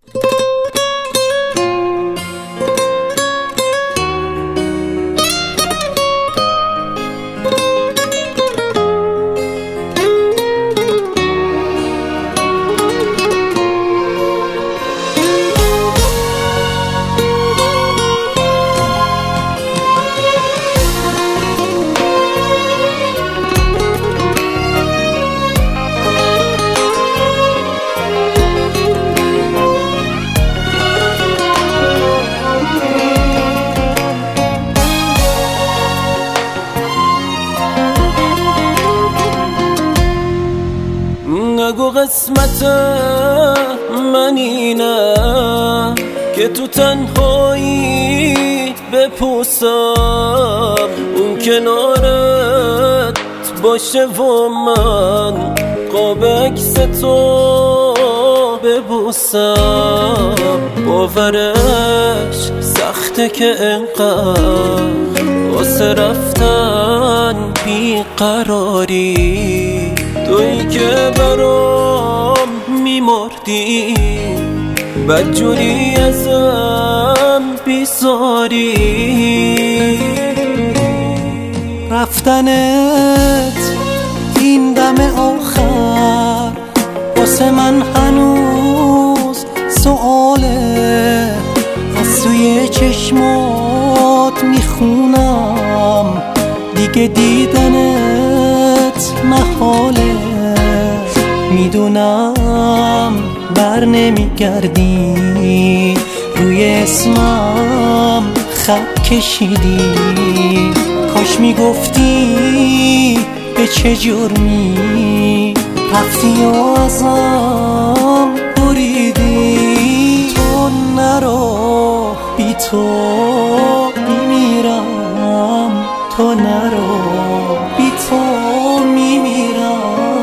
نگو قسمت من اینه که تو تنهایی بپوسم، اون کنارت باشه و من قاب عکس تو ببوسم. باورش سخته که انقدر واسه رفتن بیقراری، تویی که برام میمردی بدجوری ازم بیزاری. رفتنت این دم آخر واسه من هنوز سؤاله، از توی چشمات میخونم دیگه دیدنت محاله. میدونم بر نمیگردی، روی اسمم خط کشیدی، کاش میگفتی به چه جرمی رفتی و ازم بریدی. تو نرو بی تو میمیرم، تو نرو بی تو میمیرم.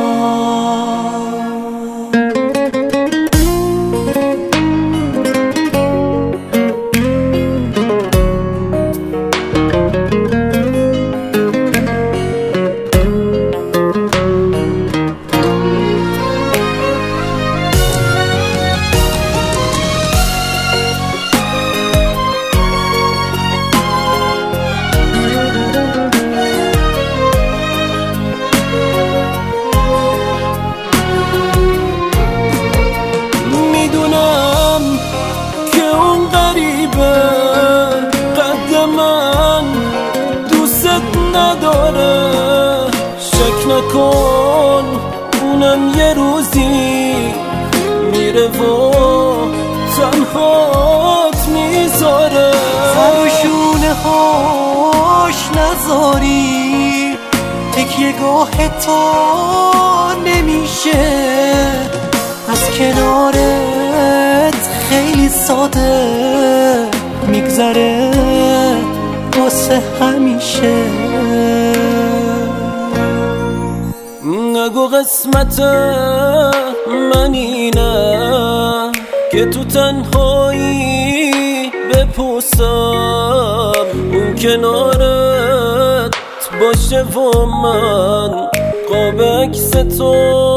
نداره شک نکن اونم یه روزی میره و تنهات میذاره. سر و شونه هاش نذاری، تکیه گاه تو نمیشه، از کنارت خیلی ساده میگذره واسه همیشه. نگو قسمت من اینه که تو تنهایی بپوسم، اون کنارت باشه و من قاب عکس تو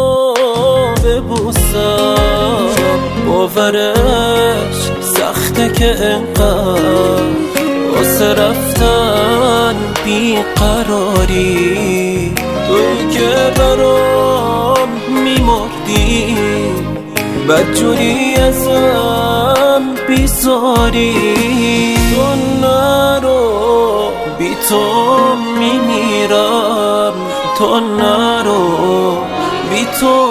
ببوسم. باورش سخته که انقدر واسه رفتن بیقراری، تویی که برام میمردی بدجوری ازم بیزاری. تو نرو بی تو میمیرم، تو نرو بی تو